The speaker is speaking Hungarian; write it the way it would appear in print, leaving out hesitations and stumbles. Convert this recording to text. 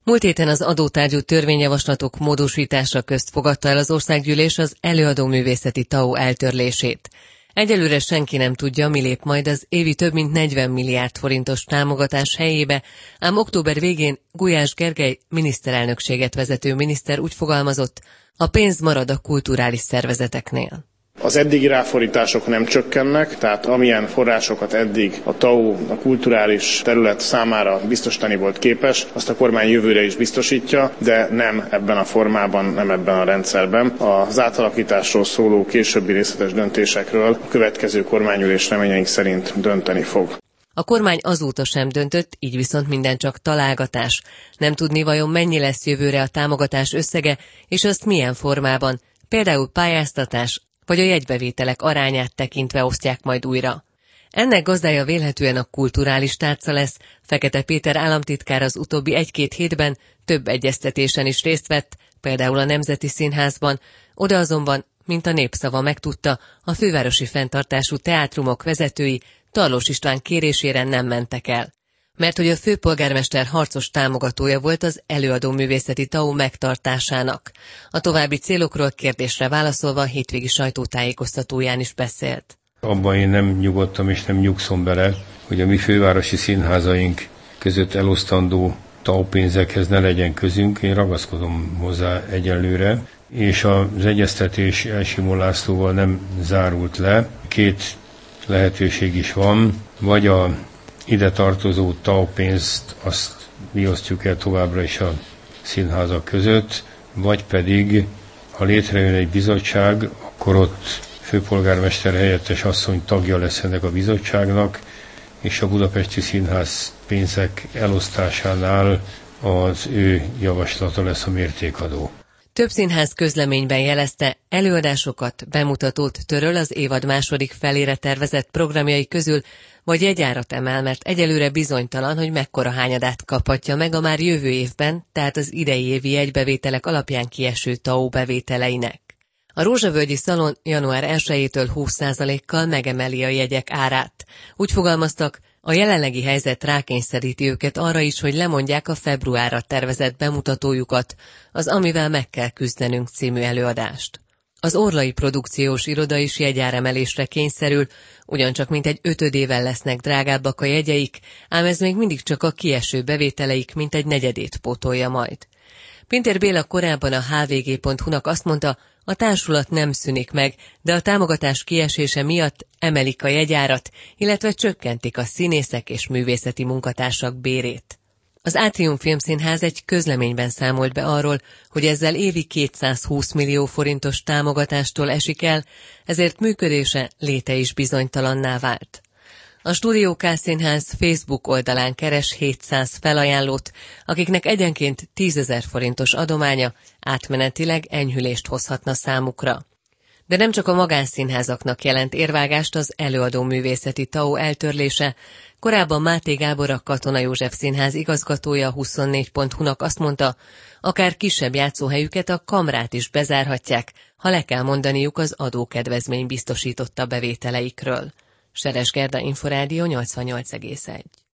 Múlt héten az adótárgyú törvényjavaslatok módosítása közt fogadta el az országgyűlés az előadóművészeti TAO eltörlését. Egyelőre senki nem tudja, mi lép majd az évi több mint 40 milliárd forintos támogatás helyébe, ám október végén Gulyás Gergely miniszterelnökséget vezető miniszter úgy fogalmazott, a pénz marad a kulturális szervezeteknél. Az eddigi ráfordítások nem csökkennek, tehát amilyen forrásokat eddig a TAO a kulturális terület számára biztosítani volt képes, azt a kormány jövőre is biztosítja, de nem ebben a formában, nem ebben a rendszerben. Az átalakításról szóló későbbi részletes döntésekről a következő kormányülés reményeink szerint dönteni fog. A kormány azóta sem döntött, így viszont minden csak találgatás. Nem tudni vajon mennyi lesz jövőre a támogatás összege, és azt milyen formában, például pályáztatás, vagy a jegybevételek arányát tekintve osztják majd újra. Ennek gazdája vélhetően a kulturális tárca lesz. Fekete Péter államtitkár az utóbbi 1-2 hétben több egyeztetésen is részt vett, például a Nemzeti Színházban, oda azonban, mint a Népszava megtudta, a fővárosi fenntartású teátrumok vezetői Tarlós István kérésére nem mentek el. Mert hogy a főpolgármester harcos támogatója volt az előadóművészeti TAO megtartásának. A további célokról kérdésre válaszolva a hétvégi sajtótájékoztatóján is beszélt. Abban én nem nyugodtam és nem nyugszom bele, hogy a mi fővárosi színházaink között elosztandó TAO pénzekhez ne legyen közünk. Én ragaszkodom hozzá egyelőre, és az egyeztetés Elsimon Lászlóval nem zárult le. 2 lehetőség is van, vagy a ide tartozó TAO pénzt azt mi osztjuk el továbbra is a színházak között, vagy pedig, ha létrejön egy bizottság, akkor ott főpolgármester helyettes asszony tagja lesz ennek a bizottságnak, és a Budapesti Színház pénzek elosztásánál az ő javaslata lesz a mértékadó. Több színház közleményben jelezte, előadásokat, bemutatót töröl az évad második felére tervezett programjai közül, vagy jegyárat emel, mert egyelőre bizonytalan, hogy mekkora hányadát kaphatja meg a már jövő évben, tehát az idei évi jegybevételek alapján kieső TAO bevételeinek. A Rózsavölgyi Szalon január 1-től 20%-kal megemeli a jegyek árát. Úgy fogalmaztak, a jelenlegi helyzet rákényszeríti őket arra is, hogy lemondják a februárra tervezett bemutatójukat, az Amivel meg kell küzdenünk című előadást. Az Orlai Produkciós Iroda is jegyáremelésre kényszerül, ugyancsak mintegy 5-ével lesznek drágábbak a jegyeik, ám ez még mindig csak a kieső bevételeik mintegy 1/4 pótolja majd. Pintér Béla korábban a hvg.hu-nak azt mondta, a társulat nem szűnik meg, de a támogatás kiesése miatt emelik a jegyárat, illetve csökkentik a színészek és művészeti munkatársak bérét. Az Átrium Filmszínház egy közleményben számolt be arról, hogy ezzel évi 220 millió forintos támogatástól esik el, ezért működése léte is bizonytalanná vált. A Stúdió K Színház Facebook oldalán keres 700 felajánlót, akiknek egyenként 10 000 forintos adománya átmenetileg enyhülést hozhatna számukra. De nem csak a magánszínházaknak jelent érvágást az előadóművészeti TAO eltörlése. Korábban Máté Gábor, a Katona József Színház igazgatója a 24.hu-nak azt mondta, akár kisebb játszóhelyüket, a Kamrát is bezárhatják, ha le kell mondaniuk az adókedvezmény biztosította bevételeikről. Seres Gerda, Inforádió 88,1.